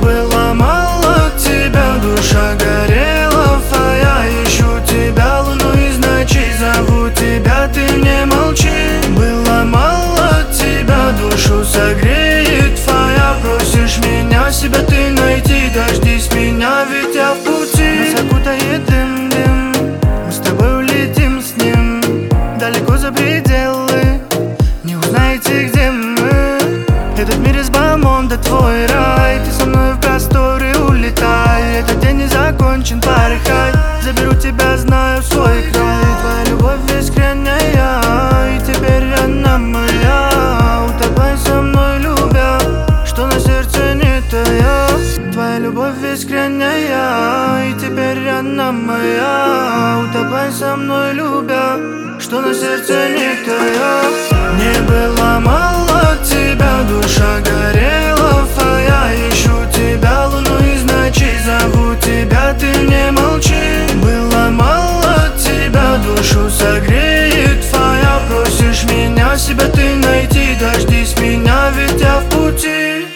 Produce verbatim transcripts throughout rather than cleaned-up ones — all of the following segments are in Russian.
было мало тебя, душа горела, а я ищу тебя, луну из ночей зову тебя, ты не молчи. Было мало тебя, душу согреет твоя, просишь меня, себя ты найти, дождись меня, ведь я в пути. Нас окутает дым, дым, мы с тобой улетим с ним далеко за пределы, не узнаете, где мы. Этот мир из бомонда, твой рай, ты со мной в просторы улетай. Этот день не закончен, порыхай, заберу тебя, знаю, в свой край. Твоя любовь искренняя, и теперь она моя. Утопай со мной, любя, что на сердце не тая. Твоя любовь искренняя, и теперь она моя. Утопай со мной, любя, что на сердце не тая. Не было мало тебя, душа горела, а я ищу тебя, луну из ночей зову тебя, ты не молчи. Было мало тебя, душу согреет твоя, просишь меня, себя ты найти, дождись меня, ведь я в пути.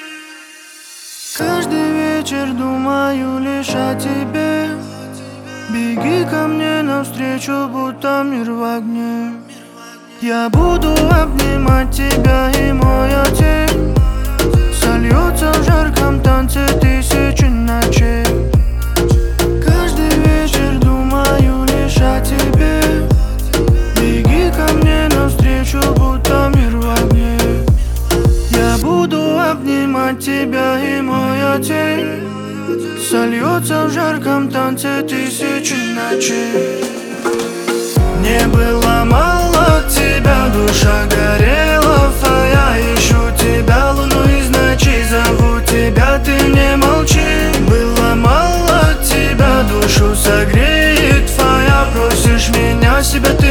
Каждый вечер думаю лишь о тебе, беги ко мне навстречу, будто мир в огне. Я буду обнимать тебя, и моя тень сольется в жарком танце тысячи ночей. Каждый вечер думаю лишь о тебе, беги ко мне навстречу, будто мир в огне. Я буду обнимать тебя, и моя тень сольется в жарком танце тысячи ночей. Не было мало тебя, душа горела, а я ищу тебя, луну из ночей зову тебя, ты не молчи. Было мало тебя, душу согреет твоя, просишь меня, себя ты